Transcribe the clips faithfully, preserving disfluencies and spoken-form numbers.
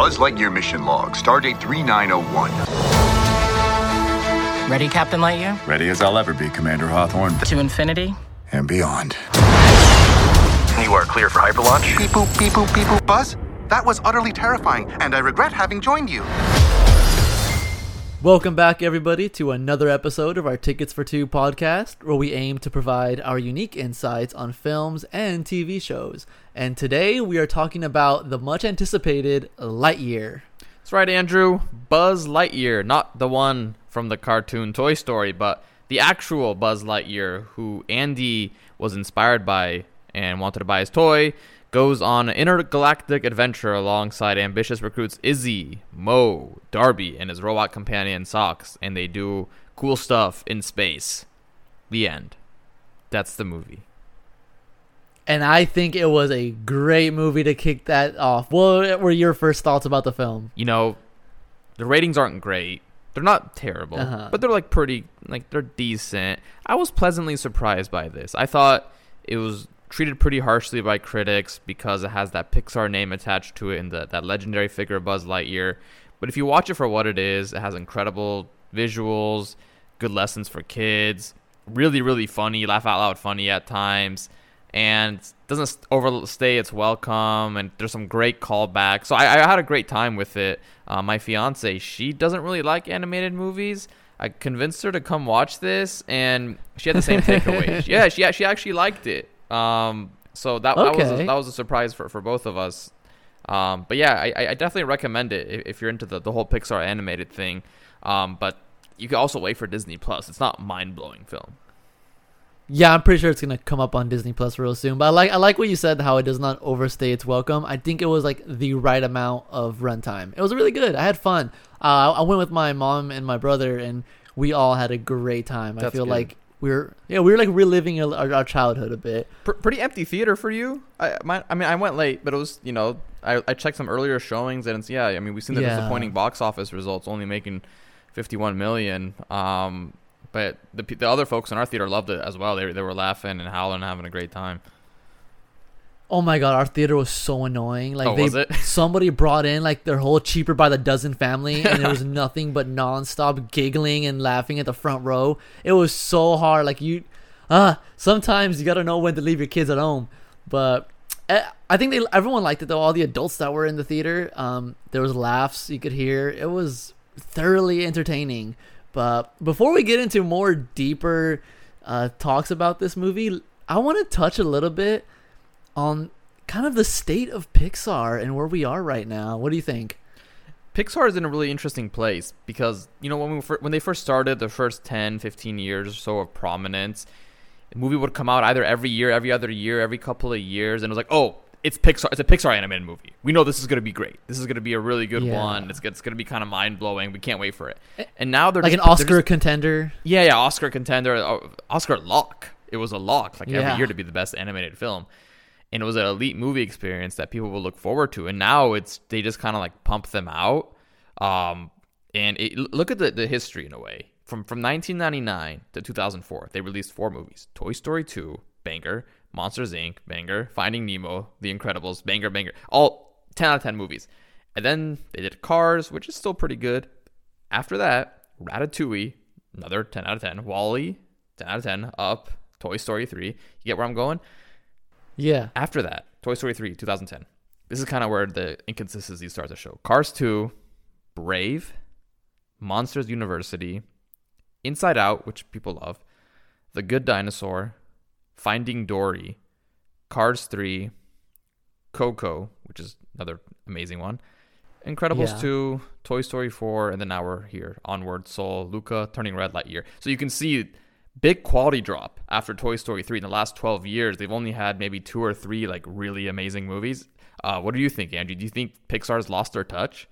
Buzz Lightyear mission log, stardate three nine zero one. Ready, Captain Lightyear? Ready as I'll ever be, Commander Hawthorne. To infinity? And beyond. You are clear for hyperlaunch. Beep boop, beep boop, beep boop. Buzz, that was utterly terrifying, and I regret having joined you. Welcome back, everybody, to another episode of our Tickets for Two podcast, where we aim to provide our unique insights on films and T V shows. And today we are talking about the much-anticipated Lightyear. That's right, Andrew. Buzz Lightyear, not the one from the cartoon Toy Story, but the actual Buzz Lightyear, who Andy was inspired by and wanted to buy his toy, goes on an intergalactic adventure alongside ambitious recruits Izzy, Mo, Darby, and his robot companion Socks, and they do cool stuff in space. The end. That's the movie. And I think it was a great movie to kick that off. What were your first thoughts about the film? You know, the ratings aren't great. They're not terrible, uh-huh. but they're like pretty, like they're decent. I was pleasantly surprised by this. I thought it was treated pretty harshly by critics because it has that Pixar name attached to it and the, that legendary figure Buzz Lightyear. But if you watch it for what it is, it has incredible visuals, good lessons for kids, really, really funny, laugh out loud funny at times, and doesn't overstay its welcome, and there's some great callbacks. So I, I had a great time with it. Uh, my fiance, she doesn't really like animated movies. I convinced her to come watch this, and she had the same takeaways. Yeah, she she actually liked it. Um, so that, okay. that was a, that was a surprise for, for both of us. Um, but yeah, I, I definitely recommend it if, if you're into the, the whole Pixar animated thing. Um, but you can also wait for Disney Plus. It's not mind blowing film. Yeah, I'm pretty sure it's gonna come up on Disney Plus real soon. But I like I like what you said, how it does not overstay its welcome. I think it was like the right amount of runtime. It was really good. I had fun. Uh, I went with my mom and my brother, and we all had a great time. That's I feel good. like we we're yeah we were like reliving our, our childhood a bit. P- pretty empty theater for you. I my, I mean I went late, but it was you know I, I checked some earlier showings, and it's, yeah I mean we've seen the Yeah. disappointing box office results, only making fifty-one million. Um. But the the other folks in our theater loved it as well. They they were laughing and howling and having a great time. Oh my god, our theater was so annoying. Like Oh, they, was it? somebody brought in like their whole Cheaper by the Dozen family, and there was nothing but nonstop giggling and laughing at the front row. It was so hard. Like you, uh sometimes you gotta know when to leave your kids at home. But uh, I think they everyone liked it though. All the adults that were in the theater, um, there was laughs you could hear. It was thoroughly entertaining. But before we get into more deeper uh, talks about this movie, I want to touch a little bit on kind of the state of Pixar and where we are right now. What do you think? Pixar is in a really interesting place because, you know, when we fir- when they first started, the first ten, fifteen years or so of prominence, the movie would come out either every year, every other year, every couple of years, and it was like, oh, it's Pixar. It's a Pixar animated movie. We know this is going to be great. This is going to be a really good Yeah. one. It's, it's going to be kind of mind-blowing. We can't wait for it. And now they're Like just, an Oscar they're just- contender? Yeah, yeah, Oscar contender, uh, Oscar lock. It was a lock, like Yeah. every year to be the best animated film, and it was an elite movie experience that people will look forward to. And now it's they just kind of like pump them out. Um, and it, look at the, the history in a way. From from nineteen ninety-nine to two thousand four, they released four movies: Toy Story two, banger; Monsters Incorporated, banger; Finding Nemo, The Incredibles, banger, banger. All ten out of ten movies. And then they did Cars, which is still pretty good. After that, Ratatouille, another ten out of ten. Wall-E, ten out of ten. Up, Toy Story three. You get where I'm going? Yeah. After that, Toy Story three, two thousand ten. This is kind of where the inconsistency starts to show. Cars two, Brave, Monsters University, Inside Out, which people love, The Good Dinosaur, Finding Dory, Cars three, Coco, which is another amazing one, Incredibles Yeah. two, Toy Story four, and then now we're here. Onward, Soul, Luca, Turning Red, Lightyear. So you can see big quality drop after Toy Story three. In the last twelve years, they've only had maybe two or three like really amazing movies. Uh, what do you think, Andrew? Do you think Pixar's lost their touch?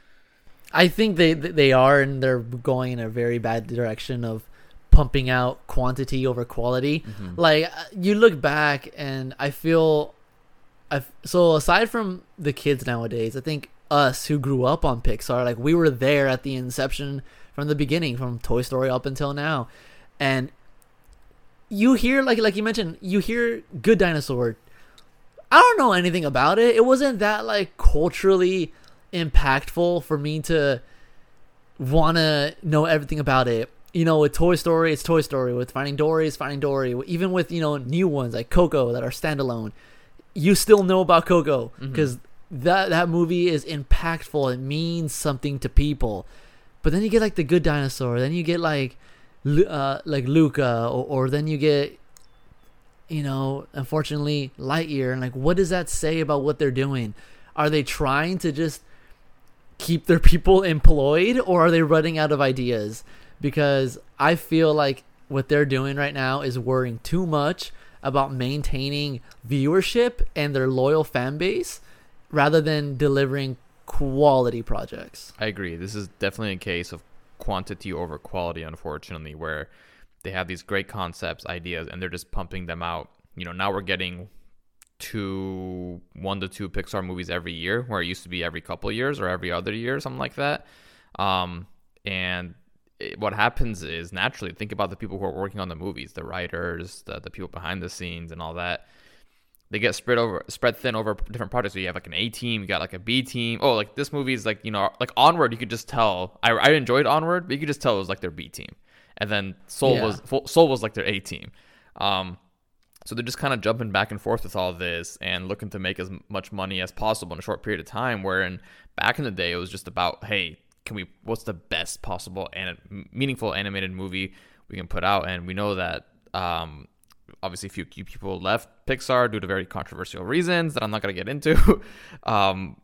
I think they they are, and they're going in a very bad direction of pumping out quantity over quality. Mm-hmm. Like, you look back, and I feel, I so aside from the kids nowadays, I think us who grew up on Pixar, like we were there at the inception from the beginning, from Toy Story up until now, and you hear like like you mentioned, you hear Good Dinosaur. I don't know anything about it. It wasn't that like culturally impactful for me to want to know everything about it. You know, with Toy Story, it's Toy Story. With Finding Dory, it's Finding Dory. Even with, you know, new ones like Coco that are standalone, you still know about Coco because mm-hmm. that that movie is impactful. It means something to people. But then you get like The Good Dinosaur. Then you get like uh, like Luca, or, or then you get, you know, unfortunately, Lightyear. And like, what does that say about what they're doing? Are they trying to just keep their people employed, or are they running out of ideas? Because I feel like what they're doing right now is worrying too much about maintaining viewership and their loyal fan base rather than delivering quality projects. I agree. This is definitely a case of quantity over quality, unfortunately, where they have these great concepts, ideas, and they're just pumping them out. You know, now we're getting two, one to two Pixar movies every year, where it used to be every couple of years or every other year, something like that. Um, and it, what happens is, naturally, think about the people who are working on the movies, the writers, the, the people behind the scenes and all that. They get spread over, spread thin over different projects. So you have like an A team, you got like a B team. Oh, like this movie is like, you know, like Onward. You could just tell. I, I enjoyed Onward, but you could just tell it was like their B team. And then Soul yeah. was Soul was like their A team. Um, so they're just kind of jumping back and forth with all this and looking to make as much money as possible in a short period of time. Wherein back in the day, it was just about, hey, can we? What's the best possible and meaningful animated movie we can put out? And we know that. Um, Obviously, a few, few people left Pixar due to very controversial reasons that I'm not going to get into. um,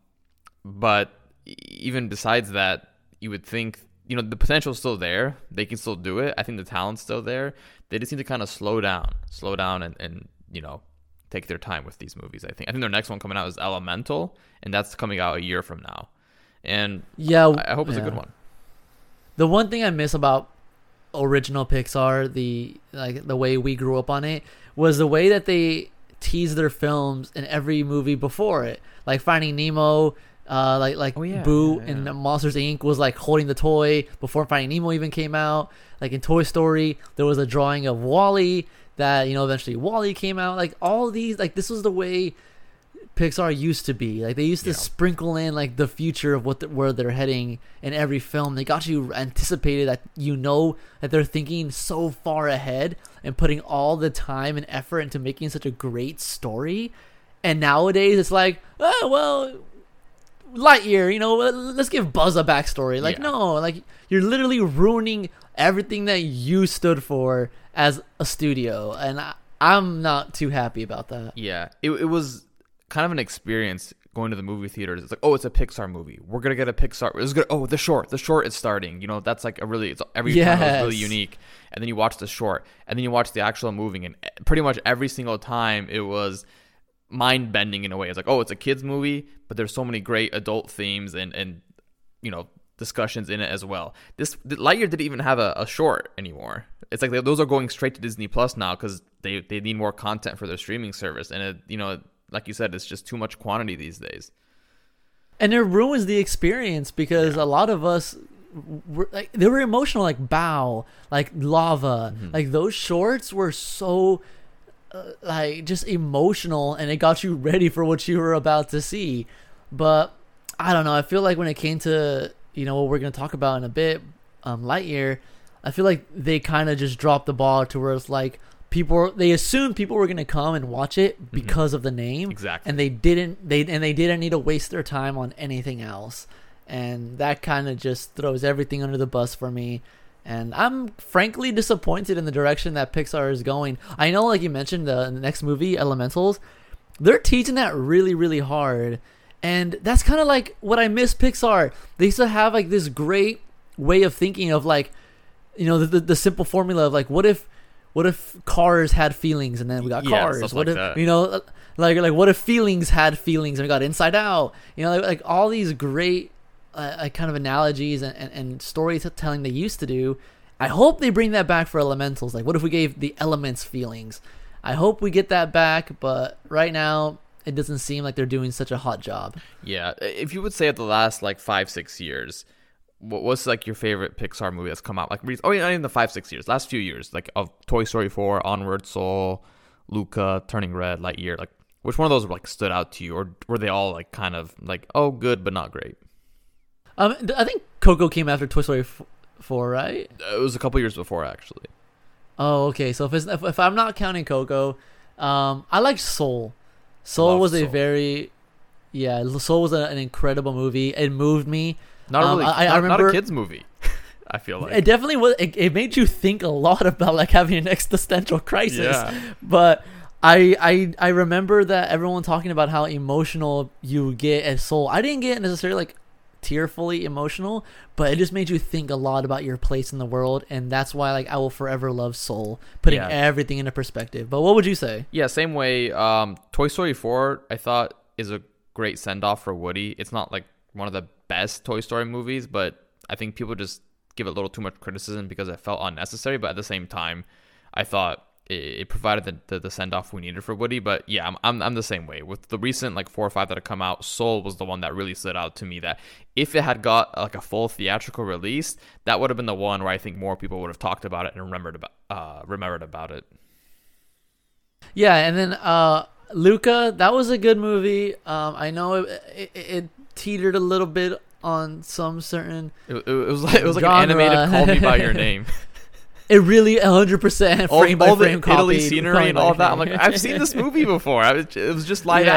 but even besides that, you would think, you know, the potential is still there. They can still do it. I think the talent's still there. They just need to kind of slow down, slow down and, and, you know, take their time with these movies, I think. I think their next one coming out is Elemental, and that's coming out a year from now. And yeah, I, I hope it's yeah. a good one. The one thing I miss about original Pixar, the like the way we grew up on it, was the way that they teased their films in every movie before it. Like Finding Nemo, uh, like like oh, yeah, Boo yeah, yeah. in Monsters Incorporated was like holding the toy before Finding Nemo even came out. Like in Toy Story, there was a drawing of Wall-E that, you know, eventually Wall-E came out. Like all these, like this was the way Pixar used to be. Like they used to yeah. sprinkle in like the future of what the, where they're heading in every film. They got you anticipated, that you know that they're thinking so far ahead and putting all the time and effort into making such a great story. And nowadays it's like, oh well, Lightyear, you know, let's give Buzz a backstory. Like yeah. no, like you're literally ruining everything that you stood for as a studio, and I, I'm not too happy about that. Yeah, it it was kind of an experience going to the movie theaters. It's like, oh, it's a Pixar movie. We're gonna get a Pixar. It's good. Oh, the short. The short is starting. You know, that's like a really. It's every yes. time is really unique. And then you watch the short, and then you watch the actual movie, and pretty much every single time it was mind bending in a way. It's like, oh, it's a kids movie, but there's so many great adult themes and and you know discussions in it as well. This Lightyear didn't even have a, a short anymore. It's like they, those are going straight to Disney Plus now because they they need more content for their streaming service, and it, you know. Like you said, it's just too much quantity these days. And it ruins the experience because yeah. a lot of us, were, like, they were emotional, like Bao, like Lava. Mm-hmm. Like those shorts were so, uh, like, just emotional, and it got you ready for what you were about to see. But I don't know. I feel like when it came to, you know, what we're going to talk about in a bit, um, Lightyear, I feel like they kind of just dropped the ball to where it's like, people they assumed people were going to come and watch it because mm-hmm. of the name. Exactly. And they didn't they and they didn't need to waste their time on anything else. And that kind of just throws everything under the bus for me. And I'm frankly disappointed in the direction that Pixar is going. I know, like you mentioned, the, the next movie, Elementals, they're teaching that really, really hard. And that's kind of like what I miss Pixar. They used to have like this great way of thinking of like, you know, the, the, the simple formula of like, what if What if Cars had feelings and then we got yeah, Cars? What like if that. you know, like like what if Feelings had feelings and we got Inside Out? You know, like, like all these great uh, like kind of analogies and, and, and storytelling they used to do. I hope they bring that back for Elementals. Like, what if we gave the elements feelings? I hope we get that back, but right now it doesn't seem like they're doing such a hot job. Yeah, if you would say at the last like five six years. What was like your favorite Pixar movie that's come out? Like, oh, yeah, not even the five, six years, last few years, like of Toy Story four, Onward, Soul, Luca, Turning Red, Lightyear. Like, which one of those like stood out to you, or were they all like kind of like, oh, good but not great? Um, th- I think Coco came after Toy Story f- four, right? It was a couple years before, actually. Oh, okay. So if it's, if, if I'm not counting Coco, um, I like Soul. Soul Love was a Soul. very, yeah, Soul was a, an incredible movie. It moved me. Not Um, really. I- I not, remember- not a kids movie. I feel like It definitely was. It, it made you think a lot about like having an existential crisis. Yeah. But I, I I remember that everyone talking about how emotional you get as Soul. I didn't get necessarily like tearfully emotional, but it just made you think a lot about your place in the world, and that's why like I will forever love Soul, putting Yeah. everything into perspective. But what would you say? Yeah, same way. Um, Toy Story four, I thought, is a great send off for Woody. It's not like one of the best Toy Story movies, but I think people just give it a little too much criticism because it felt unnecessary. But at the same time, I thought it, it provided the, the, the send off we needed for Woody. But yeah, I'm, I'm I'm the same way with the recent like four or five that have come out. Soul was the one that really stood out to me. That if it had got like a full theatrical release, that would have been the one where I think more people would have talked about it and remembered about uh remembered about it. Yeah, and then uh, Luca, that was a good movie. Um, I know it, it, it teetered a little bit on some certain. It, it, it was like it was like Genre. an animated Call Me by Your Name. It really one hundred percent all, frame by all the frame Italy copied scenery Call Me and by all Your that. I'm Name. like, I've seen this movie before. I was, it was just live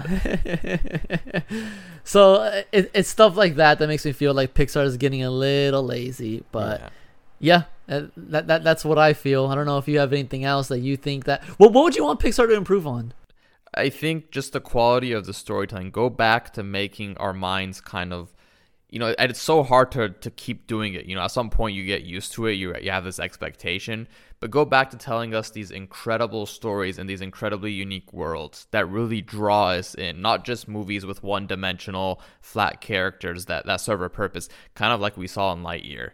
action. So uh, it, it's stuff like that that makes me feel like Pixar is getting a little lazy. But Yeah. yeah, uh, that, that that's what I feel. I don't know if you have anything else that you think that. Well, what would you want Pixar to improve on? I think just the quality of the storytelling. Go back to making our minds kind of, you know, and it's so hard to to keep doing it. You know, at some point you get used to it. You you have this expectation, but go back to telling us these incredible stories in these incredibly unique worlds that really draw us in. Not just movies with one-dimensional, flat characters that that serve a purpose, kind of like we saw in Lightyear.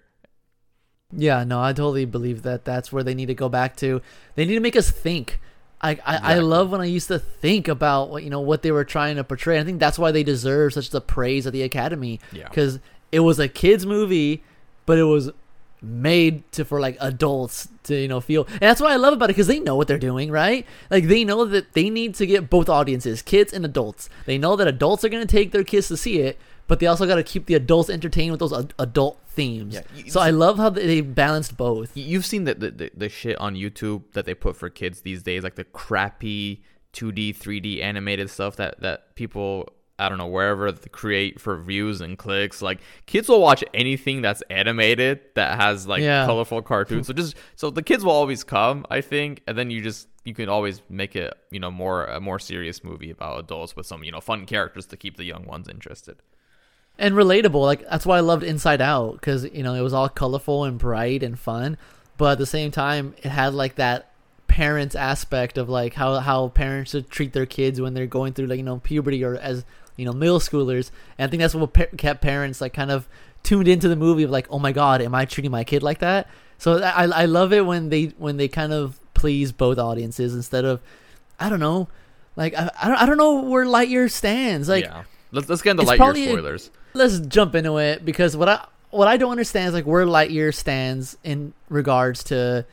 Yeah, no, I totally believe that that's where they need to go back to. They need to make us think. I, I, I Exactly. love when I used to think about what you know what they were trying to portray. I think that's why they deserve such the praise of the Academy. Yeah. Because it was a kids movie, but it was made to for like adults to you know feel. And that's what I love about it because they know what they're doing, right? Like they know that they need to get both audiences, kids and adults. They know that adults are gonna take their kids to see it, but they also got to keep the adults entertained with those ad- adult themes. Yeah, you- so I love how they balanced both. Y- You've seen the, the the the shit on YouTube that they put for kids these days, like the crappy two D, three D animated stuff that that people, I don't know, wherever they create for views and clicks. Like kids will watch anything that's animated that has like Yeah. colorful cartoons. So just so the kids will always come, I think, and then you just you can always make it you know more a more serious movie about adults with some you know fun characters to keep the young ones interested. And relatable. Like that's why I loved Inside Out because you know it was all colorful and bright and fun, but at the same time it had like that parents aspect of like how how parents should treat their kids when they're going through like you know puberty or as you know middle schoolers. And I think that's what pa- kept parents like kind of tuned into the movie of like, oh my god, am I treating my kid like that? So I I love it when they when they kind of please both audiences instead of I don't know like I I don't, I don't know where Lightyear stands like. yeah, let's let's get into it's Lightyear probably a- spoilers. Let's jump into it because what I what I don't understand is like where Lightyear stands in regards to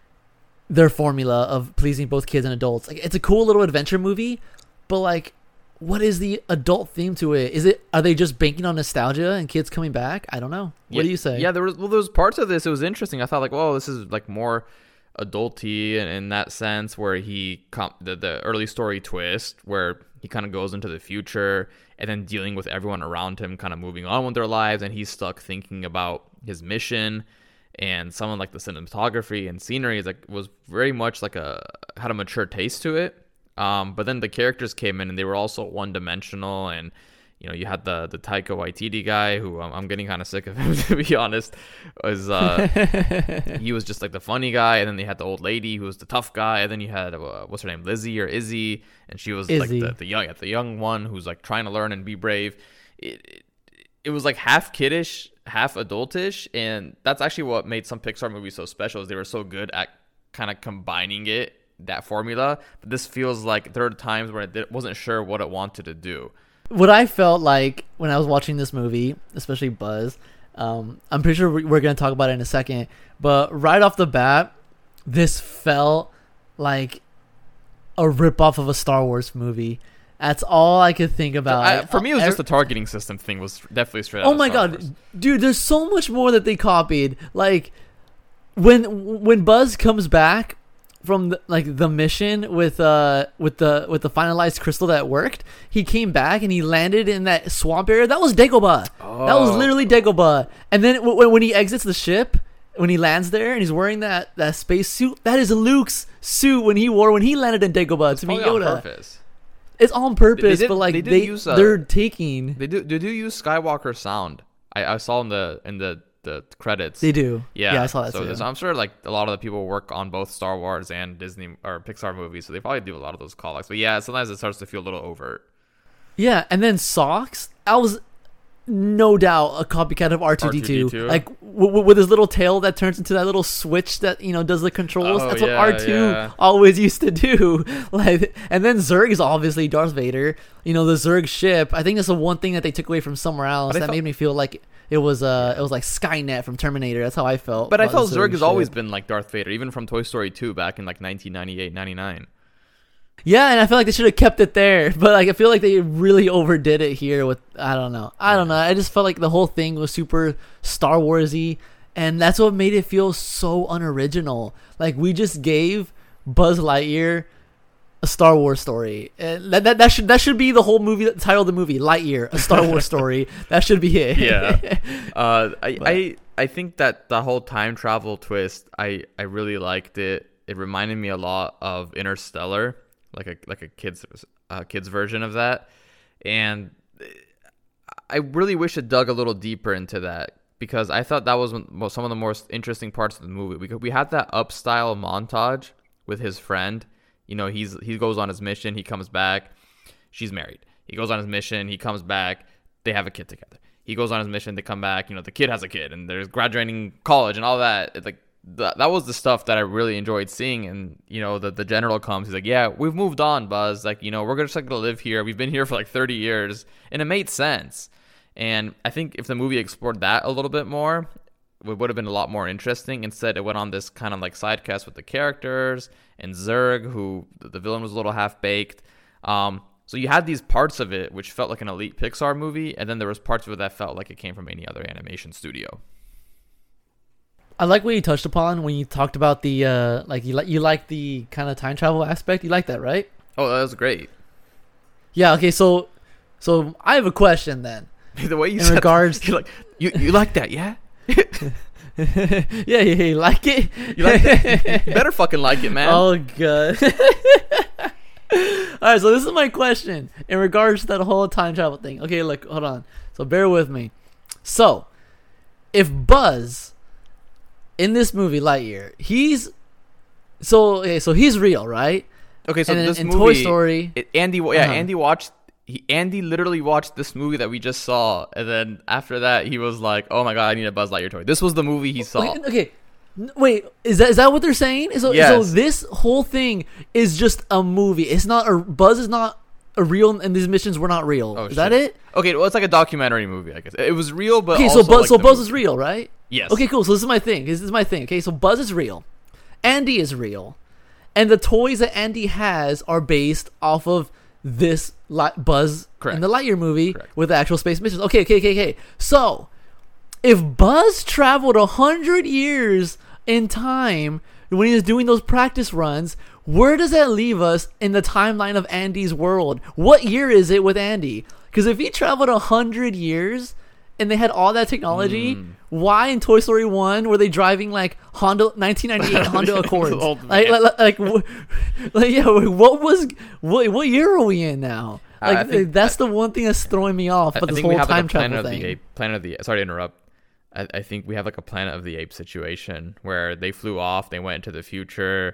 their formula of pleasing both kids and adults. Like it's a cool little adventure movie, but like what is the adult theme to it? Is it are they just banking on nostalgia and kids coming back? I don't know. What Yeah, do you say? Yeah, there was well, there was parts of this. It was interesting. I thought like, well, this is like more adulty in, in that sense, where he com- the the early story twist where he kind of goes into the future and then dealing with everyone around him, kind of moving on with their lives, and he's stuck thinking about his mission. And someone like the cinematography and scenery is like was very much like a had a mature taste to it. Um, but then the characters came in and they were also one dimensional, and you know you had the the Taika Waititi guy who I'm, I'm getting kind of sick of him to be honest. Was uh, he was just like the funny guy, and then they had the old lady who was the tough guy, and then you had uh, what's her name, Lizzie or Izzy, and she was Izzy. like the, the young the young one who's like trying to learn and be brave. It, it, it was like half kiddish, half adultish, and that's actually what made some Pixar movies so special. Is they were so good at kind of combining it, that formula. But this feels like there are times where it wasn't sure what it wanted to do. What I felt like when I was watching this movie, especially Buzz, um, I'm pretty sure we're going to talk about it in a second, but right off the bat, this felt like a ripoff of a Star Wars movie. That's all I could think about. I, for me, it was Every- just the targeting system thing was definitely straight out Oh of my Star god, Wars. dude! There's so much more that they copied. Like when when Buzz comes back from the, like the mission with uh with the with the finalized crystal that worked, he came back and he landed in that swamp area. That was Dagobah. Oh. That was literally Dagobah. And then w- when he exits the ship, when he lands there and he's wearing that that space suit, that is Luke's suit when he wore when he landed in Dagobah to meet Probably on Yoda. purpose. It's on purpose, They did- but like they they, did use, uh, they're taking. They do they do use Skywalker sound. I, I saw in the in the, the credits. They do. Yeah, Yeah, I saw that so too. there's- I'm sure like a lot of the people work on both Star Wars and Disney or Pixar movies, so they probably do a lot of those callbacks. But yeah, sometimes it starts to feel a little overt. Yeah, and then Socks, I was no doubt a copycat of R two D two. R two D two? Like w- w- with his little tail that turns into that little switch that you know does the controls. Oh, That's what yeah, R two yeah. always used to do. Like, and then Zurg is obviously Darth Vader. You know the Zurg ship. I think that's the one thing that they took away from somewhere else But I that felt- made me feel like it was uh it was like Skynet from Terminator. That's how I felt. But I about felt the Zurg has ship. always been like Darth Vader, even from Toy Story two back in like nineteen ninety-eight, ninety-nine. Yeah, and I feel like they should have kept it there, but like I feel like they really overdid it here with I don't know. I don't know. I just felt like the whole thing was super Star Warsy, and that's what made it feel so unoriginal. Like we just gave Buzz Lightyear a Star Wars story. And that, that that should that should be the whole movie, the title of the movie, Lightyear, a Star Wars story. That should be it. Yeah. uh, I, I I think that the whole time travel twist, I, I really liked it. It reminded me a lot of Interstellar, like a like a kids uh, kids version of that, and I really wish it dug a little deeper into that because I thought that was one- some of the most interesting parts of the movie. We we had that up style montage with his friend. You know, he's he goes on his mission, he comes back, she's married. He goes on his mission, he comes back, they have a kid together. He goes on his mission, they come back, you know, the kid has a kid, and there's graduating college and all that. It's like that, that was the stuff that I really enjoyed seeing. And you know, the the general comes, he's like, "Yeah, we've moved on, Buzz. Like, you know, we're just like gonna live here. We've been here for like thirty years," and it made sense. And I think if the movie explored that a little bit more, it would have been a lot more interesting. Instead, it went on this kind of like side cast with the characters and Zurg, who the villain was a little half baked. Um, so you had these parts of it which felt like an elite Pixar movie, and then there was parts of it that felt like it came from any other animation studio. I like what you touched upon when you talked about the uh like you like you like the kind of time travel aspect. You like that, right? Oh, that was great. Yeah, okay, so so I have a question then. The way you In said regards that, you're like, you you like that, yeah? yeah, yeah, you like it? You like that? You better fucking like it, man. Oh god. Alright, so this is my question in regards to that whole time travel thing. Okay, look, hold on. So bear with me. So, if Buzz in this movie Lightyear, he's so okay, so he's real, right? Okay, so And in- this in movie, Toy Story- it, Andy, yeah, Uh-huh. Andy watched. He, Andy literally watched this movie that we just saw, and then after that, he was like, "Oh my god, I need a Buzz Lightyear toy." This was the movie he saw. Okay, okay. N- Wait, is that is that what they're saying? So, so Yes. this whole thing is just a movie. It's not a Buzz is not a real, and these missions were not real. Oh, is shit. that it? Okay, well, it's like a documentary movie, I guess. It was real, but Okay, also so Buzz, like so the Buzz movie. is real, right? Yes. Okay, cool. So this is my thing. This is my thing. Okay, so Buzz is real, Andy is real, and the toys that Andy has are based off of this li- Buzz Correct. in the Lightyear movie Correct. with the actual space missions. Okay, okay, okay, okay. So if Buzz traveled a hundred years in time when he was doing those practice runs, where does that leave us in the timeline of Andy's world? What year is it with Andy? Because if he traveled a hundred years and they had all that technology, Hmm. why in Toy Story one were they driving like Honda nineteen ninety-eight Honda Accords? Old like, man. like, like, wh- like, yeah, what was what, what year are we in now? I- Like I think- that's the one thing that's throwing me off. I, But I this think whole we have time like a Planet travel of thing. the Ape. Planet of the sorry to interrupt. I, I think we have like a Planet of the Apes situation where they flew off, they went into the future,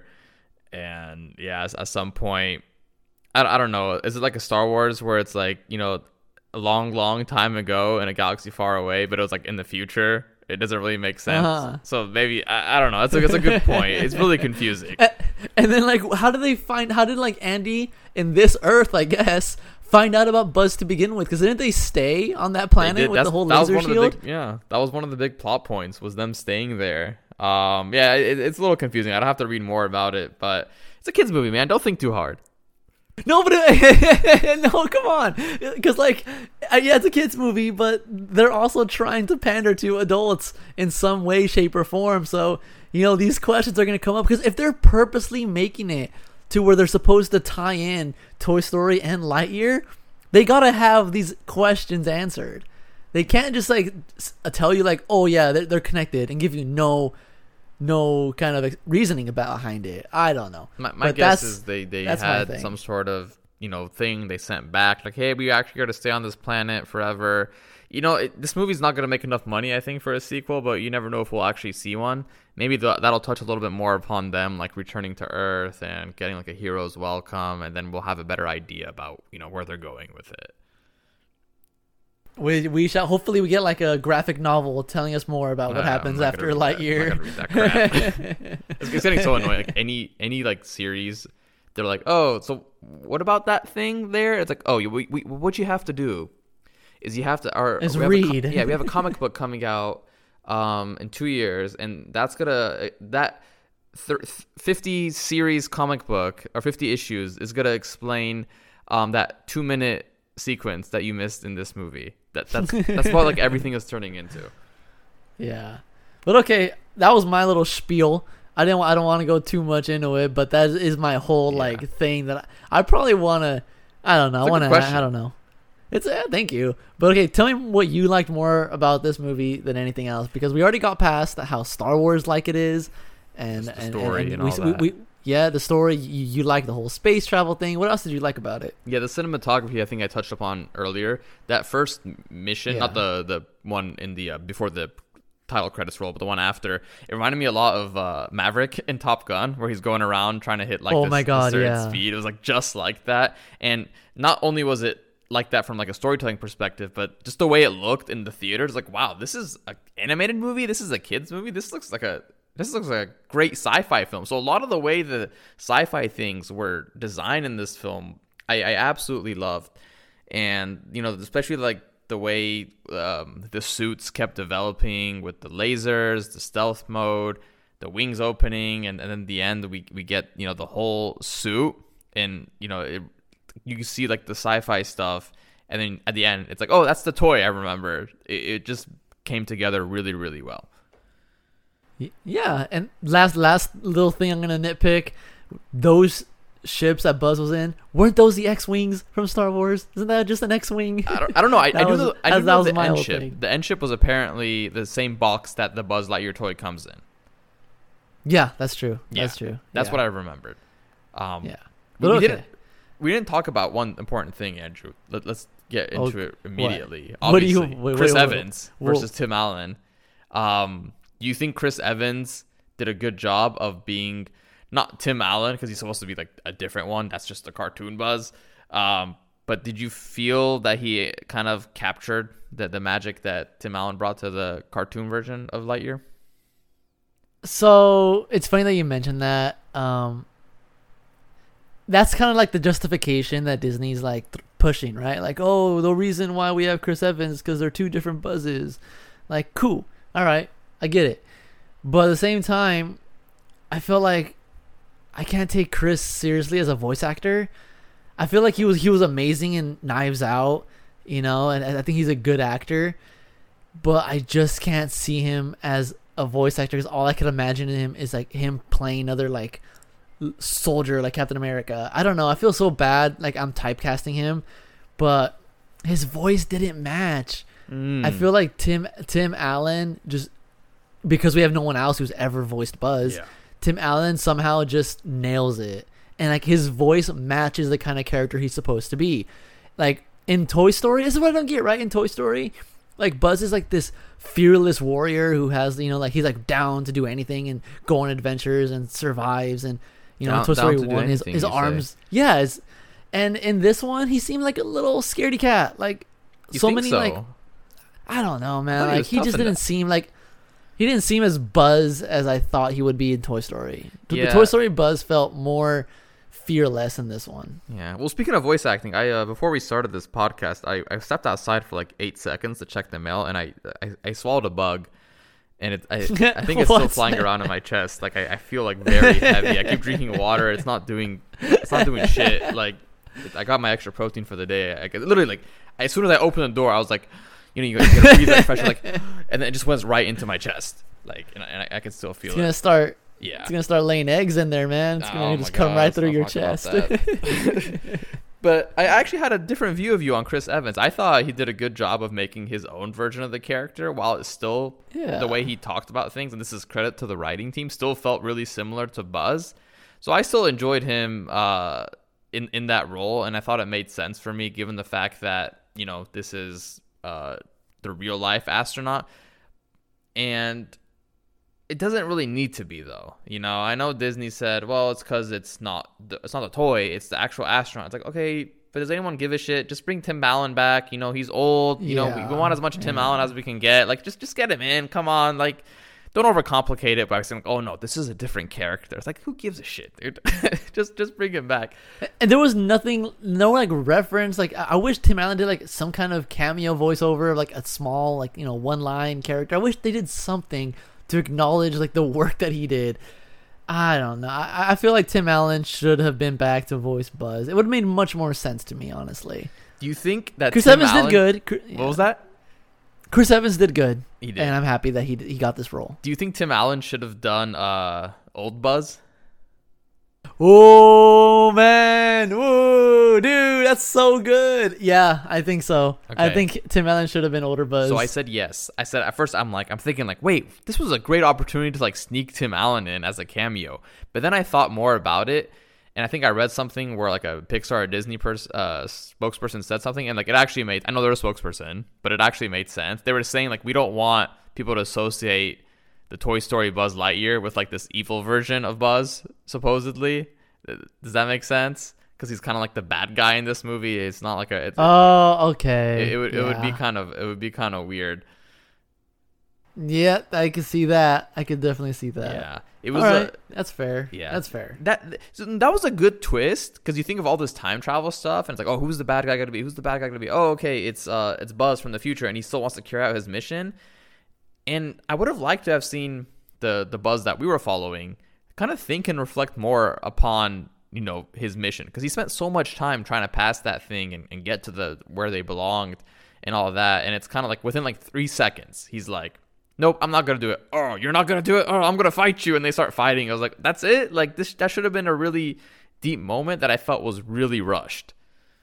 and yeah, at some point, I, I don't know. Is it like a Star Wars where it's like, you know, a long, long time ago in a galaxy far away, but it was like in the future? It doesn't really make sense. Uh-huh. So maybe I, I don't know. That's a, that's a good point. It's really confusing. And then like, how did they find? How did like Andy in this Earth, I guess, find out about Buzz to begin with? Because didn't they stay on that They planet did. with That's- the whole that was laser one of the shield? big- yeah, that was one of the big plot points was them staying there. Um, yeah, it, it's a little confusing. I don't have to read more about it, but it's a kids movie, man. Don't think too hard. No, but no, come on, because like, uh, yeah, it's a kids movie, but they're also trying to pander to adults in some way, shape, or form. So you know these questions are gonna come up because if they're purposely making it to where they're supposed to tie in Toy Story and Lightyear, they gotta have these questions answered. They can't just like s- tell you like, oh yeah, they're, they're connected and give you no. no kind of reasoning about behind it. I don't know. My, my But guess that's- is they, they that's my had thing. some sort of, you know, thing they sent back. Like, hey, we actually got to stay on this planet forever. You know, it, this movie's not going to make enough money, I think, for a sequel, but you never know if we'll actually see one. Maybe the, that'll touch a little bit more upon them, like returning to Earth and getting like a hero's welcome, and then we'll have a better idea about, you know, where they're going with it. We we shall hopefully we get like a graphic novel telling us more about what Nah, happens I'm not after gonna read that. Lightyear. I'm not gonna read that crap. It's, it's getting so annoying. Like any any like series, they're like, oh, so what about that thing there? It's like, oh, you- we, we what you have to do is you have to or Is we have a co- read. yeah, we have a comic book coming out um in two years, and that's gonna that thir- fifty series comic book or fifty issues is gonna explain um that two minute sequence that you missed in this movie. That that's that's what like everything is turning into. Yeah, but okay, that was my little spiel. I didn't. I don't want to go too much into it, but that is my whole Yeah. like thing that I, I probably want to. I don't know. It's a I good want to. question. I don't know. It's uh, thank you, but okay. Tell me what you liked more about this movie than anything else, because we already got past how Star Wars like it is, and Just the and, story and, and we, all we, that. we yeah the story. You, you like the whole space travel thing. What else did you like about it? Yeah, the cinematography I think I touched upon earlier. That first mission, Yeah. not the the one in the uh, before the title credits roll, but the one after, it reminded me a lot of uh, Maverick in Top Gun, where he's going around trying to hit like Oh this, my this God, certain yeah. speed. It was like just like that, and not only was it like that from like a storytelling perspective, but just the way it looked in the theater, it's like, wow, this is an animated movie. This is a kids movie. This looks like a This looks like a great sci-fi film. So a lot of the way the sci-fi things were designed in this film, I, I absolutely loved. And, you know, especially like the way um, the suits kept developing with the lasers, the stealth mode, the wings opening, and, and then the end we, we get, you know, the whole suit. And, you know, it, you can see like the sci-fi stuff. And then at the end, it's like, oh, that's the toy I remember. It, it just came together really, really well. Y- Yeah, and last last little thing I'm gonna nitpick: those ships that Buzz was in, weren't those the X-wings from Star Wars? Isn't that just an X-wing? I don't, I don't know. I, That I do was- know, I that do know was the my end whole ship. thing. The end ship was apparently the same box that the Buzz Lightyear toy comes in. Yeah, that's true. Yeah, That's true. That's yeah. what I remembered. Um, Yeah, we, but we okay. didn't. We didn't talk about one important thing, Andrew. Let, let's get into Okay, it immediately. What do you- Obviously, wait, Chris wait, wait, Evans wait. versus Tim Allen. Um, do you think Chris Evans did a good job of being not Tim Allen, because he's supposed to be like a different one? That's just a cartoon Buzz. Um, but did you feel that he kind of captured the the magic that Tim Allen brought to the cartoon version of Lightyear? So it's funny that you mentioned that. Um, that's kind of like the justification that Disney's like th- pushing, right? Like, oh, the reason why we have Chris Evans because they're two different Buzzes. Like, cool, all right, I get it. But at the same time, I feel like I can't take Chris seriously as a voice actor. I feel like he was he was amazing in Knives Out, you know, and I think he's a good actor. But I just can't see him as a voice actor, because all I could imagine in him is like him playing another like l- soldier like Captain America. I don't know. I feel so bad like I'm typecasting him, but his voice didn't match. Mm. I feel like Tim Tim Allen, just because we have no one else who's ever voiced Buzz, Yeah. Tim Allen somehow just nails it. And like his voice matches the kind of character he's supposed to be. Like in Toy Story, this is what I don't get, right? In Toy Story, like Buzz is like this fearless warrior who has, you know, like he's like down to do anything and go on adventures and survives. And you know, Down- in Toy Story down to do one, his anything, his you say. arms, yeah. His, and in this one, he seemed like a little scaredy cat. Like You so think many so? like I don't know, man. thought he Like was he tough just in didn't that. seem like he didn't seem as Buzz as I thought he would be in Toy Story. The- Yeah. The Toy Story Buzz felt more fearless in this one. Yeah. Well, speaking of voice acting, I uh, before we started this podcast, I, I stepped outside for like eight seconds to check the mail, and I I, I swallowed a bug, and it I, I think it's still What? flying around in my chest. Like I, I feel like very heavy. I keep drinking water. It's not doing it's not doing shit. Like I got my extra protein for the day. I could, literally, like, as soon as I opened the door, I was like, you know, you gotta, you gotta breathe that pressure, like, and then it just went right into my chest, like, and I, and I, I could still feel It's it. gonna start. Yeah, It's gonna start laying eggs in there, man. It's gonna Oh just my come God, right let's through not your talk about chest. that. But I actually had a different view of you on Chris Evans. I thought he did a good job of making his own version of the character, while it's still Yeah. the way he talked about things, and this is credit to the writing team, still felt really similar to Buzz. So I still enjoyed him uh, in in that role, and I thought it made sense for me given the fact that, you know, this is uh, the real life astronaut, and it doesn't really need to be, though. You know, I know Disney said, well, it's because it's not the, it's not the toy, it's the actual astronaut. It's like, okay, but does anyone give a shit? Just bring Tim Allen back. You know, he's old. You know, we, Yeah, we want as much Tim yeah. Allen as we can get. Like, just just get him in. Come on, like, don't overcomplicate it by saying, oh no, this is a different character. It's like, who gives a shit, dude? just just bring him back. And there was nothing, no like reference. Like I I wish Tim Allen did like some kind of cameo voiceover, like a small, like, you know, one line character. I wish they did something to acknowledge like the work that he did. I don't know. I, I feel like Tim Allen should have been back to voice Buzz. It would have made much more sense to me, honestly. Do you think that Chris Tim Evans Allen, did good. Cr- What was that? Chris Evans did good. He did. And I'm happy that he he got this role. Do you think Tim Allen should have done uh, old Buzz? Oh man, whoa, dude, that's so good. Yeah, I think so. I Okay. think Tim Allen should have been older Buzz. So I said yes. I said at first I'm like I'm thinking like wait, this was a great opportunity to like sneak Tim Allen in as a cameo. But then I thought more about it, and I think I read something where like a Pixar or Disney pers- uh, spokesperson said something, and like it actually made. I know they're a spokesperson, but it actually made sense. They were saying like we don't want people to associate the Toy Story Buzz Lightyear with like this evil version of Buzz, supposedly. Does that make sense? Because he's kind of like the bad guy in this movie. It's not like a. It's, Oh, okay. it, it would it would be Yeah. kind of it would be kind of weird. Yeah, I could see that. I could definitely see that. Yeah, it was. All right, a, that's fair. Yeah, that's fair. That so that was a good twist because you think of all this time travel stuff, and it's like, oh, who's the bad guy gonna be? Who's the bad guy gonna be? Oh, okay, it's uh, it's Buzz from the future, and he still wants to carry out his mission. And I would have liked to have seen the the Buzz that we were following kind of think and reflect more upon, you know, his mission, because he spent so much time trying to pass that thing and, and get to the where they belonged and all of that, and it's kind of like within like three seconds he's like, nope, I'm not gonna do it. Oh, you're not gonna do it. Oh, I'm gonna fight you. And they start fighting. I was like, that's it. Like this, that should have been a really deep moment that I felt was really rushed.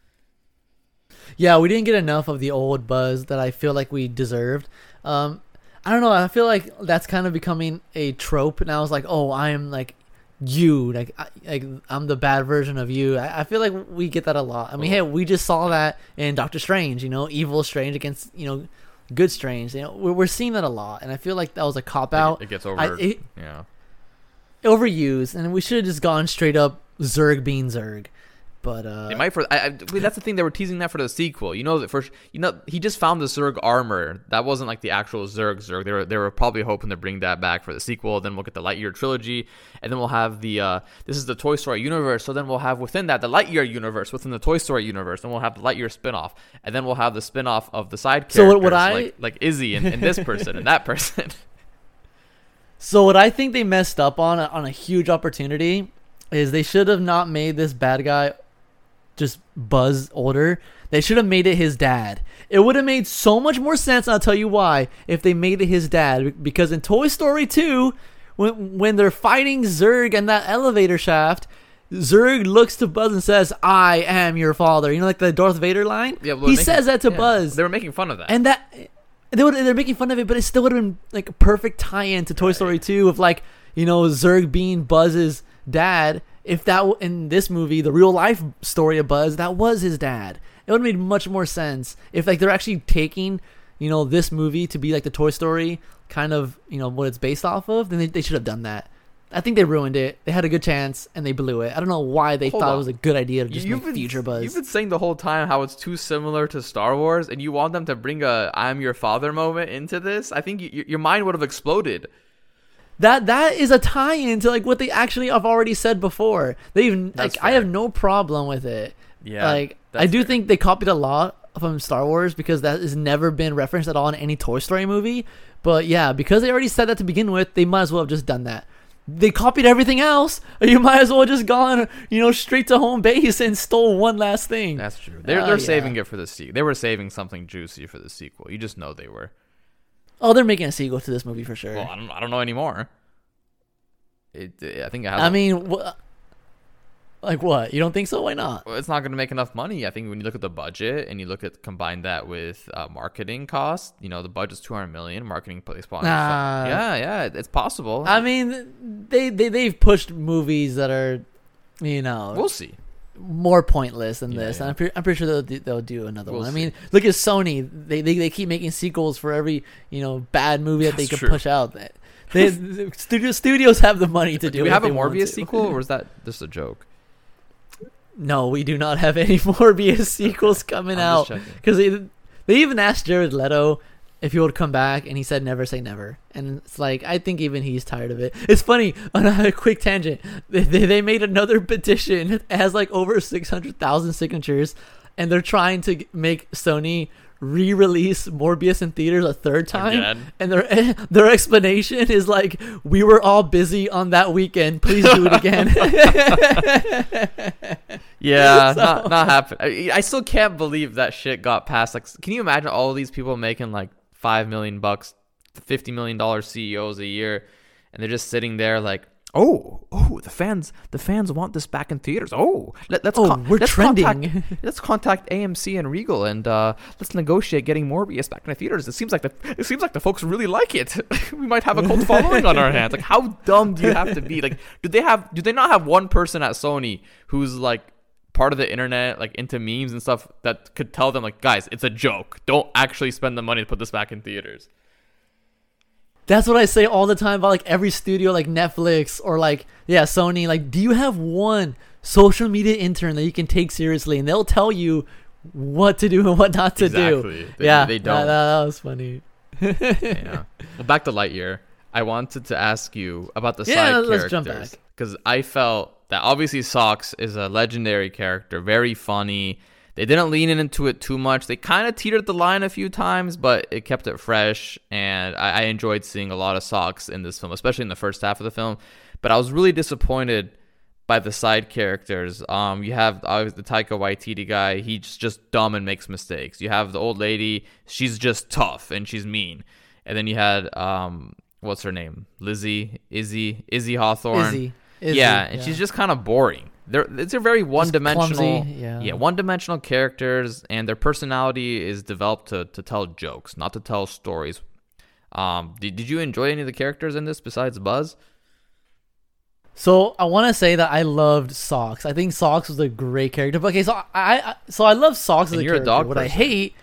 Yeah, we didn't get enough of the old Buzz that I feel like we deserved. Um, I don't know. I feel like that's kind of becoming a trope now. It's like, oh, I am like you, like, I, like I'm the bad version of you. I, I feel like we get that a lot. I mean, hey, we just saw that in Doctor Strange. You know, evil Strange against, you know, good Strange. You know, we're, we're seeing that a lot, and I feel like that was a cop out. It, it gets over. I, it, yeah. overused, and we should have just gone straight up Zurg being Zurg. But uh, They might for I, I, wait, that's the thing, they were teasing that for the sequel. You know that first, you know, he just found the Zurg armor. That wasn't like the actual Zurg Zurg. They were they were probably hoping to bring that back for the sequel. Then we'll get the Lightyear trilogy, and then we'll have the uh, this is the Toy Story universe. So then we'll have within that the Lightyear universe within the Toy Story universe. Then we'll have the Lightyear spinoff, and then we'll have the spinoff of the side characters, So what would I- like like Izzy and, and this person and that person. So what I think they messed up on on a huge opportunity is they should have not made this bad guy just Buzz older. They should have made it his dad. It would have made so much more sense, and I'll tell you why, if they made it his dad. Because in Toy Story two, when when they're fighting Zurg in that elevator shaft, Zurg looks to Buzz and says, "I am your father." You know, like the Darth Vader line? Yeah, well, he making- says that to yeah. Buzz. They were making fun of that. And that they would, they're making fun of it, but it still would have been like a perfect tie-in to Toy Right. Story two of like, you know, Zurg being Buzz's dad. If that w- in this movie, the real life story of Buzz, that was his dad. It would have made much more sense if like they're actually taking, you know, this movie to be like the Toy Story kind of, you know, what it's based off of. Then they, they should have done that. I think they ruined it. They had a good chance and they blew it. I don't know why they Hold thought on. it was a good idea to just You've make been- future Buzz. You've been saying the whole time how it's too similar to Star Wars, and you want them to bring a "I'm your father" moment into this. I think y- your mind would have exploded. That that is a tie-in to like what they actually have already said before. They've That's like I fair. have no problem with it. Yeah, like I that's do fair. think they copied a lot from Star Wars because that has never been referenced at all in any Toy Story movie. But yeah, because they already said that to begin with, they might as well have just done that. they copied everything else. You might as well just gone, you know, straight to home base and stole one last thing. That's true. They're Uh, they're yeah. saving it for the sequel. They were saving something juicy for the sequel. You just know they were. Oh, they're making a sequel to this movie for sure. Well, I don't I don't know anymore. It I think it has. I a- mean, wh- like what? You don't think so? Why not? Well, it's not going to make enough money. I think when you look at the budget and you look at combine that with uh, marketing cost, you know, the budget's two hundred million. Marketing place sponsors. Nah. Yeah, yeah, it's possible. I mean, they they they've pushed movies that are, you know, we'll see. more pointless than Yeah, this, yeah. and I'm, pre- I'm pretty sure they'll do, they'll do another We'll one. I see. mean, look at Sony; they, they they keep making sequels for every you know bad movie that they That's can true. push out. They, the studio studios have the money to do. Do we what have a they want Morbius to. sequel, or is that just a joke? No, we do not have any Morbius sequels coming I'm out just checking. because they they even asked Jared Leto if he would come back, and he said never say never. And it's like I think even he's tired of it. It's funny. On a quick tangent, they they, they made another petition. It has like over six hundred thousand signatures, and they're trying to g- make Sony re-release Morbius in theaters a third time. Again? And their their explanation is like, we were all busy on that weekend. Please do it again. Yeah, So- not not happen. I, I still can't believe that shit got passed. Like, can you imagine all these people making like five million bucks, fifty million dollars C E Os a year, and they're just sitting there like, oh, oh, the fans, the fans want this back in theaters. Oh, let, let's Oh, con- we're let's trending. Contact, let's contact A M C and Regal and uh, let's negotiate getting Morbius back in the theaters. It seems like the it seems like the folks really like it. We might have a cult following on our hands. Like, how dumb do you have to be? Like, do they have? Do they not have one person at Sony who's like part of the internet, like into memes and stuff, that could tell them like, guys, it's a joke. Don't actually spend the money to put this back in theaters. That's what I say all the time about like every studio, like Netflix or like yeah Sony. Like, do you have one social media intern that you can take seriously, and they'll tell you what to do and what not to Exactly. do? They- yeah, they that- don't. That, that was funny. Yeah. Well, back to Lightyear. I wanted to ask you about the Yeah, side let's jump characters back. because I felt that obviously Socks is a legendary character, very funny. They didn't lean into it too much. They kind of teetered the line a few times, but it kept it fresh, and I, I enjoyed seeing a lot of Socks in this film, especially in the first half of the film. But I was really disappointed by the side characters. Um, you have uh, the Taika Waititi guy. He's just dumb and makes mistakes. You have the old lady. She's just tough and she's mean. And then you had um, what's her name? Lizzie, Izzy, Izzy Hawthorne. Izzy, Izzy, yeah, and yeah. she's just kind of boring. They're it's a very one-dimensional, clumsy, yeah. yeah, one-dimensional characters, and their personality is developed to to tell jokes, not to tell stories. Um, did did you enjoy any of the characters in this besides Buzz? So I want to say that I loved Socks. I think Socks was a great character. But okay, so I, I so I love Socks as And a you're a character. dog what I person. hate,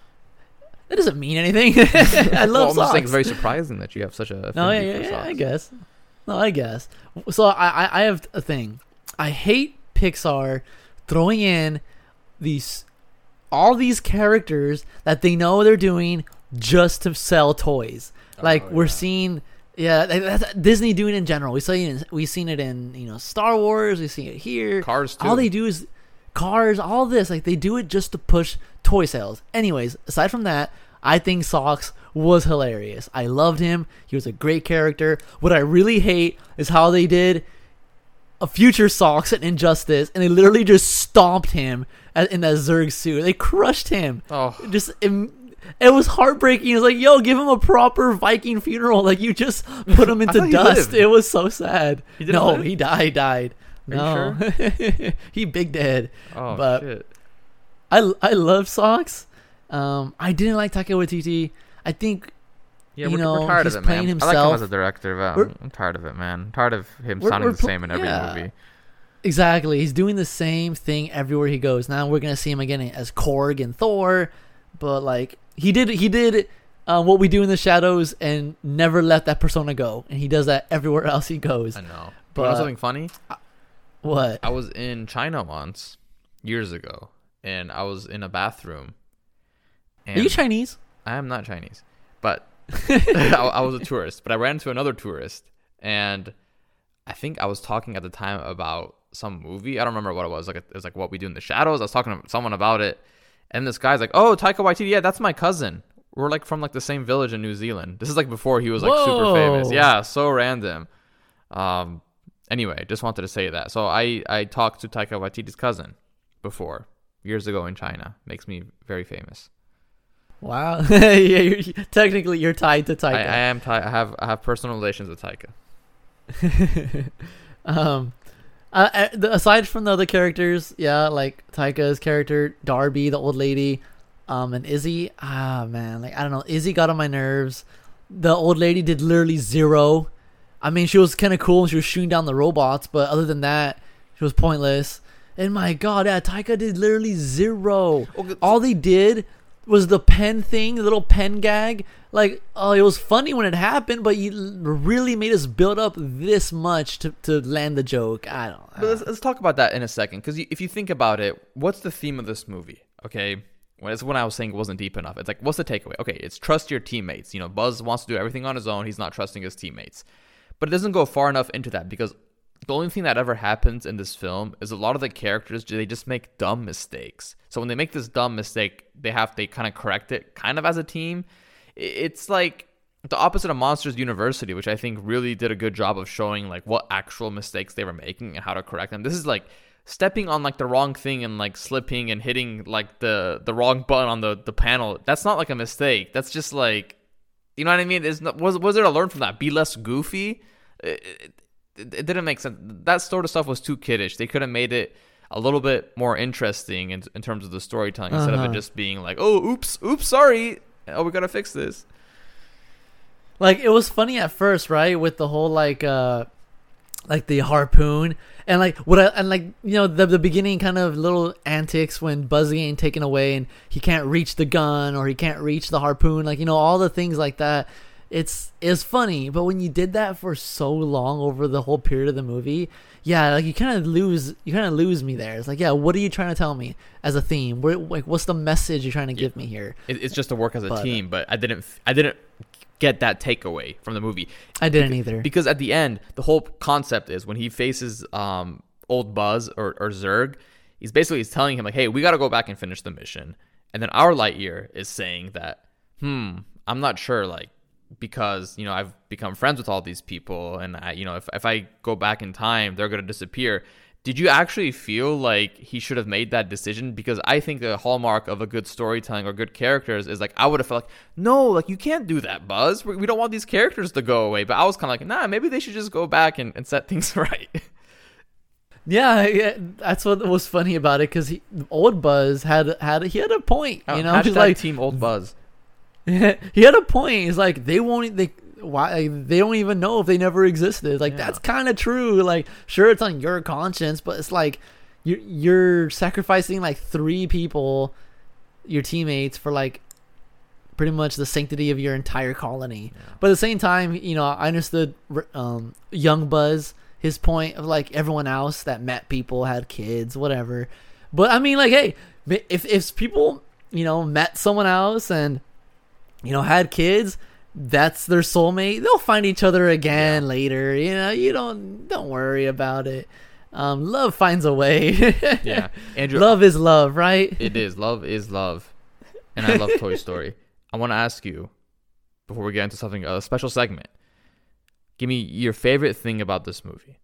that doesn't mean anything. I love Well, I'm just Socks. saying it's very surprising that you have such a No, yeah, affinity yeah, for yeah, Socks. I guess. No, I guess. So I, I, I have a thing. I hate Pixar throwing in these all these characters that they know they're doing just to sell toys. Like we're seeing, yeah, that- that's Disney doing it in general. We see it in, we've seen it in you know Star Wars. We see it here. Cars, too. All they do is Cars. All this, like they do it just to push toy sales. Anyways, aside from that, I think Socks was hilarious. I loved him. He was a great character. What I really hate is how they did a future Socks and Injustice, and they literally just stomped him at- in that Zurg suit. They crushed him. Oh. Just it, it was heartbreaking. It was like, yo, give him a proper Viking funeral. Like you just put him into thought he dust. lived. It was so sad. He didn't no, live? he died. Died. Are no, you he big dead. Oh But shit! I I love Socks. Um, I didn't like Taika Waititi. I think Yeah, you we're, know, we're tired he's of it, man. playing I like him himself. as a director, but We're- I'm, I'm tired of it, man. I'm tired of him We're- sounding we're the pl- same in every yeah. movie. exactly he's doing the same thing everywhere he goes. Now we're gonna see him again as Korg and Thor, but like he did he did uh, What We Do in the Shadows and never let that persona go, and he does that everywhere else he goes. I know. But But- you know something funny? What? I was in China once, years ago, and I was in a bathroom. And Are you Chinese? I am not Chinese, but I, I was a tourist. But I ran into another tourist, and I think I was talking at the time about some movie. I don't remember what it was. Like it was like What We Do in the Shadows. I was talking to someone about it, and this guy's like, "Oh, Taika Waititi, yeah, that's my cousin. We're like from like the same village in New Zealand." This is like before he was like super Whoa. famous. Yeah, so random. Um, anyway, just wanted to say that. So I, I talked to Taika Waititi's cousin before, years ago in China. Makes me very famous. Wow. Yeah, you're, technically you're tied to Taika. I, I am. Ti- I have. I have personal relations with Taika. um, uh, uh, the- aside from the other characters, yeah, like Taika's character, Darby, the old lady, um, and Izzy. Ah, man, like I don't know. Izzy got on my nerves. The old lady did literally zero. I mean, she was kind of cool. She was shooting down the robots, but other than that, she was pointless. And my God, yeah, Taika did literally zero. Okay. All they did was the pen thing, the little pen gag. Like, oh, it was funny when it happened, but you l- really made us build up this much to, to land the joke. I don't know. But let's, let's talk about that in a second, because if you think about it, what's the theme of this movie? Okay, well, it's when I was saying it wasn't deep enough. It's like, what's the takeaway? Okay, it's trust your teammates. You know, Buzz wants to do everything on his own. He's not trusting his teammates. But it doesn't go far enough into that, because the only thing that ever happens in this film is a lot of the characters, they just make dumb mistakes. So when they make this dumb mistake, they have they kind of correct it kind of as a team. It's like the opposite of Monsters University, which I think really did a good job of showing like what actual mistakes they were making and how to correct them. This is like stepping on like the wrong thing and like slipping and hitting like the the wrong button on the the panel. That's not like a mistake. That's just like, you know what I mean? Is was was there to learn from that? Be less goofy. It, it, it didn't make sense. That sort of stuff was too kiddish. They could have made it a little bit more interesting in, in terms of the storytelling, instead Uh-huh. of it just being like, oh, oops, oops, sorry. Oh, we gotta fix this. Like, it was funny at first, right? With the whole like uh like the harpoon and like what I, and like, you know, the the beginning kind of little antics when Buzz getting taken away and he can't reach the gun or he can't reach the harpoon, like, you know, all the things like that. It's it's funny, but when you did that for so long over the whole period of the movie, yeah, like you kind of lose you kind of lose me there. It's like, yeah, what are you trying to tell me as a theme? What, like, what's the message you're trying to give me here? It, it's just to work as a But, uh, team, but I didn't I didn't get that takeaway from the movie. I didn't either. Because at the end, the whole concept is when he faces um old Buzz or, or Zurg, he's basically he's telling him like, hey, we got to go back and finish the mission. And then our Lightyear is saying that, hmm, I'm not sure, like, because, you know, I've become friends with all these people, and I, you know, if if I go back in time, they're gonna disappear. Did you actually feel like he should have made that decision? Because I think the hallmark of a good storytelling or good characters is like, I would have felt like, no, like, you can't do that, Buzz. We, we don't want these characters to go away. But I was kind of like, nah, maybe they should just go back and, and set things right. Yeah, yeah, that's what was funny about it, because old Buzz had had he had a point, you know, Hashtag he's like, Team Old Buzz. he had a point. He's like, they won't they why they don't even know if they never existed. Like, Yeah. that's kind of true. Like, sure, it's on your conscience, but it's like you're you're sacrificing like three people, your teammates, for like pretty much the sanctity of your entire colony. Yeah. But at the same time, you know, I understood um, young Buzz, his point of like everyone else that met people, had kids, whatever. But I mean, like, hey, if if people, you know, met someone else and, you know, had kids, that's their soulmate. They'll find each other again Yeah. later. You know, you don't don't worry about it. Um, love finds a way. Yeah, Andrew. Love is love, right? It is. Love is love. And I love Toy Story. I want to ask you, before we get into something, a special segment, give me your favorite thing about this movie.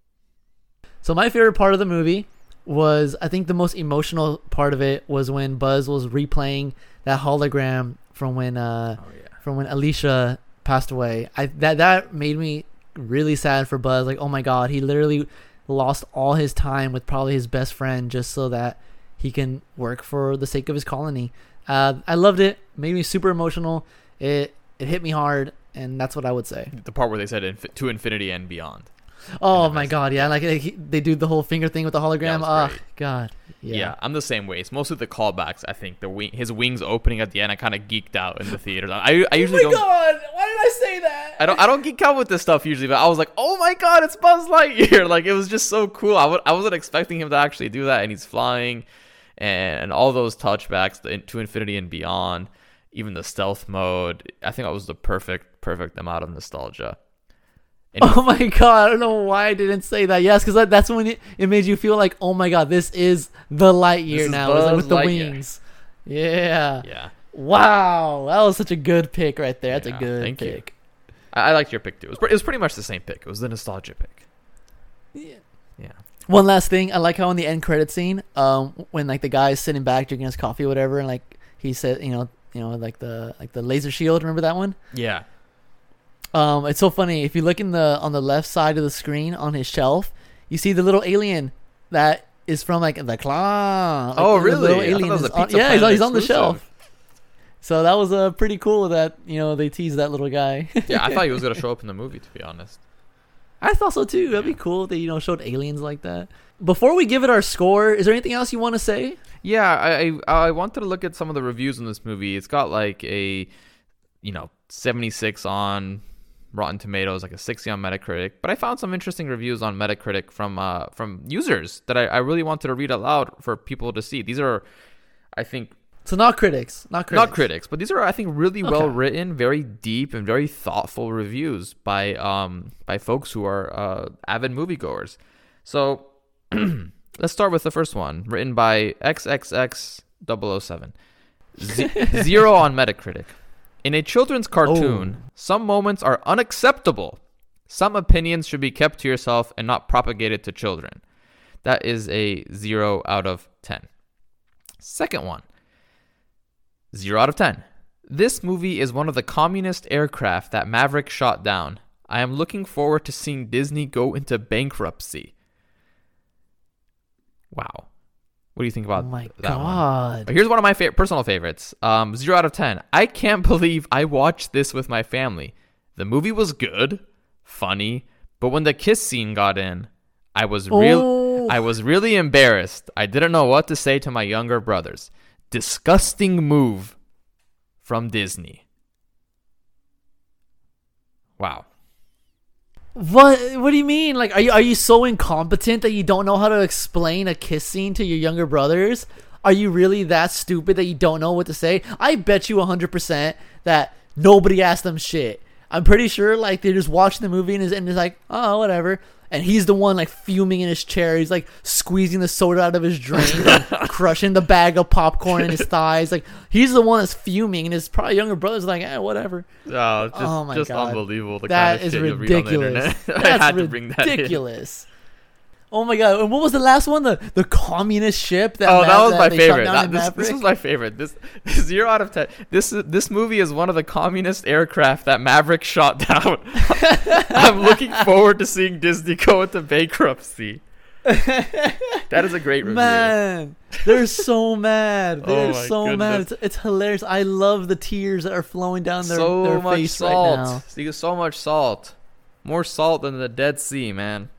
So my favorite part of the movie was, I think the most emotional part of it was when Buzz was replaying that hologram from when uh Oh, yeah. from when Alicia passed away. I that that made me really sad for Buzz. Like, oh my God, he literally lost all his time with probably his best friend just so that he can work for the sake of his colony. Uh, I loved it. Made me super emotional. It it hit me hard, and that's what I would say. The part where they said infi- to infinity and beyond. Oh And my that's- God, yeah, like they, they do the whole finger thing with the hologram. was Oh great. God, Yeah. yeah. I'm the same way. It's mostly the callbacks. I think the wing, his wings opening at the end. I kind of geeked out in the theater. I I usually Oh my don't. God, why did I say that? I don't I don't geek out with this stuff usually, but I was like, oh my God, it's Buzz Lightyear! Like, it was just so cool. I w- I wasn't expecting him to actually do that, and he's flying, and all those touchbacks the, to infinity and beyond, even the stealth mode. I think that was the perfect perfect amount of nostalgia. And Oh my God, I don't know why I didn't say that. Yes, because that, that's when it, it made you feel like, oh my God, this is the Lightyear This is now. It's like Buzz with the Lightyear. wings. Yeah. yeah, Wow, that was such a good pick right there. That's Yeah, a good thank you. pick. I, I liked your pick too. It was, pre- it was pretty much the same pick. It was the nostalgia pick. Yeah. One last thing, I like how in the end credit scene, um, when like the guy's sitting back drinking his coffee or whatever, and like he said, you know, you know, like the like the laser shield. Remember that one? Yeah. Um, it's so funny. If you look in the on the left side of the screen on his shelf, you see the little alien that is from like the claw. Like, Oh, the really? little I thought alien that was is a on- Pizza yeah, he's, Planet he's on the exclusive. shelf. So that was uh, pretty cool that you know they teased that little guy. Yeah, I thought he was gonna show up in the movie. To be honest. I thought so too. That'd be cool if they, you know, showed aliens like that. Before we give it our score, is there anything else you want to say? Yeah, I, I I wanted to look at some of the reviews on this movie. It's got like a, you know, seventy-six on Rotten Tomatoes, like a sixty on Metacritic. But I found some interesting reviews on Metacritic from uh from users that I, I really wanted to read out loud for people to see. These are, I think, So not critics, not critics, not critics, but these are, I think, really Okay. well written, very deep, and very thoughtful reviews by um by folks who are uh, avid moviegoers. So let's start with the first one, written by X X X double oh seven. Z- zero on Metacritic. In a children's cartoon, Oh. some moments are unacceptable. Some opinions should be kept to yourself and not propagated to children. That is a zero out of ten. Second one. Zero out of ten. This movie is one of the communist aircraft that Maverick shot down. I am looking forward to seeing Disney go into bankruptcy. Wow. What do you think Oh about my that one? god! Here's one of my fa- personal favorites. Um, zero out of ten. I can't believe I watched this with my family. The movie was good, funny, but when the kiss scene got in, I was real. Oh. I was really embarrassed. I didn't know what to say to my younger brothers. Disgusting move from Disney. Wow. What? What do you mean? Like, are you are you so incompetent that you don't know how to explain a kiss scene to your younger brothers? Are you really that stupid that you don't know what to say? I bet you one hundred percent that nobody asked them shit. I'm pretty sure, like, they're just watching the movie and is and is like, oh, whatever. And he's the one, like, fuming in his chair. He's, like, squeezing the soda out of his drink and crushing the bag of popcorn in his thighs. Like, he's the one that's fuming, and his probably younger brother's like, eh, whatever. Oh, just, Oh my just God. unbelievable. The That kind of is shit you'll read on the ridiculous. internet. I That's had to bring that in. ridiculous. Oh my god! And what was the last one? The the communist ship that. Oh, Ma- that was my they shot favorite. down That- in this, this Maverick? was my favorite. This zero out of ten. This this movie is one of the communist aircraft that Maverick shot down. I'm looking forward to seeing Disney go into bankruptcy. That is a great review. Man, they're so mad. They're Oh my so mad. goodness. It's, it's hilarious. I love the tears that are flowing down their, so their much face salt. right now. See, so much salt. More salt than the Dead Sea, man.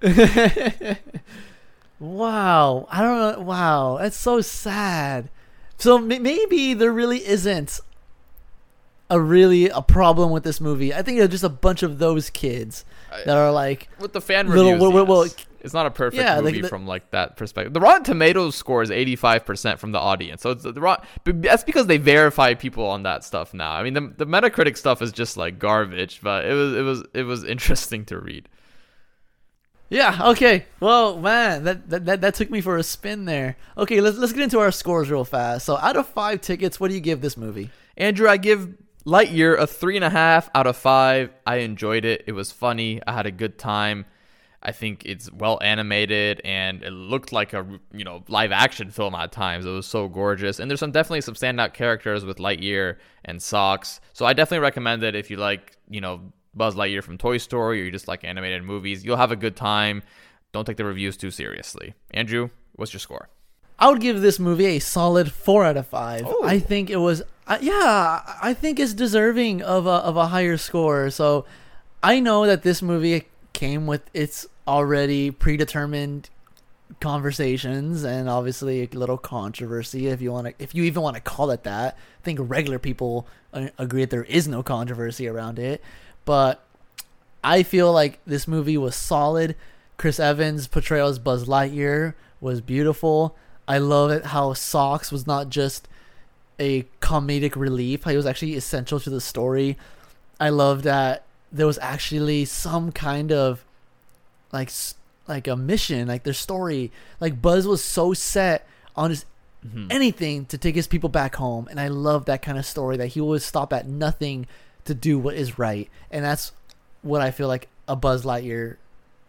Wow. I don't know. Wow. That's so sad. So m- maybe there really isn't a really a problem with this movie. I think it's just a bunch of those kids that are like, With the fan Little- reviews, well, well, well, yes. It's not a perfect yeah, like movie the- from like that perspective. The Rotten Tomatoes score is eighty-five percent from the audience, so it's the Rot- but that's because they verify people on that stuff now. I mean, the the Metacritic stuff is just like garbage, but it was it was it was interesting to read. yeah, okay. Well, man, that, that that that took me for a spin there. Okay, let's let's get into our scores real fast. So, out of five tickets, what do you give this movie? Andrew, I give Lightyear a three and a half out of five. I enjoyed it. It was funny. I had a good time. I think it's well animated and it looked like a you know live action film at times. It was so gorgeous, and there's some definitely some standout characters with Lightyear and Socks. So I definitely recommend it if you like you know Buzz Lightyear from Toy Story or you just like animated movies. You'll have a good time. Don't take the reviews too seriously. Andrew, what's your score? I would give this movie a solid four out of five. Oh. I think it was, uh, yeah, I think it's deserving of a of a higher score. So I know that this movie came with its already predetermined conversations and obviously a little controversy, if you want to, if you even want to call it that. I think regular people uh, agree that there is no controversy around it, but I feel like this movie was solid. Chris Evans' portrayal as Buzz Lightyear was beautiful. I love it how Socks was not just a comedic relief. He was actually essential to the story. I love that there was actually some kind of like s- like a mission, like their story. Like Buzz was so set on just anything to take his people back home, and I love that kind of story that he would stop at nothing to do what is right, and that's what I feel like a Buzz Lightyear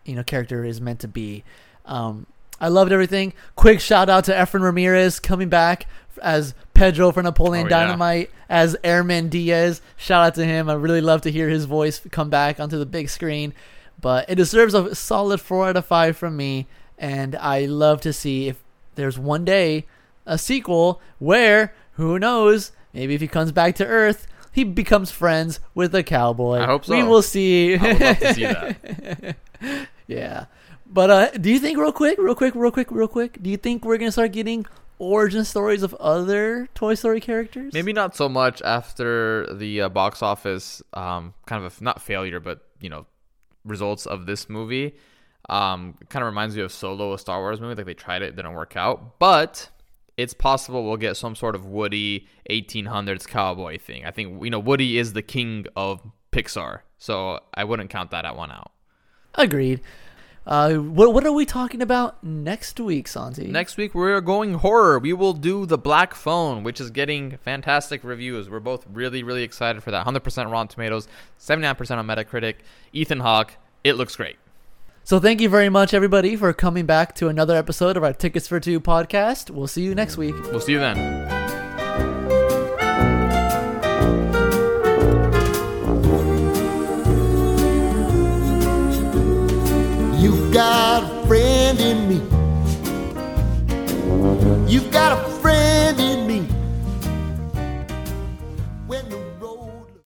you know character is meant to be. Um, I loved everything. Quick shout out to Efren Ramirez coming back as Pedro for Napoleon Oh, yeah. Dynamite, as Airman Diaz. Shout out to him. I really love to hear his voice come back onto the big screen. But it deserves a solid four out of five from me. And I love to see if there's one day a sequel where, who knows, maybe if he comes back to Earth, he becomes friends with a cowboy. I hope so. We will see. I would love to see that. Yeah. But uh, do you think, real quick, real quick, real quick, real quick, do you think we're going to start getting origin stories of other Toy Story characters? Maybe not so much after the uh, box office, um, kind of a, not failure, but, you know, results of this movie. Um, it kind of reminds me of Solo, a Star Wars movie. Like they tried it, it didn't work out. But it's possible we'll get some sort of Woody eighteen hundreds cowboy thing. I think, you know, Woody is the king of Pixar. So I wouldn't count that at one out. Agreed. Uh, what what are we talking about next week, Santi? Next week, we're going horror. We will do The Black Phone, which is getting fantastic reviews. We're both really, really excited for that. one hundred percent Rotten Tomatoes, seventy-nine percent on Metacritic. Ethan Hawke, it looks great. So thank you very much, everybody, for coming back to another episode of our Tickets for Two podcast. We'll see you next week. We'll see you then. You've got a friend in me. You've got a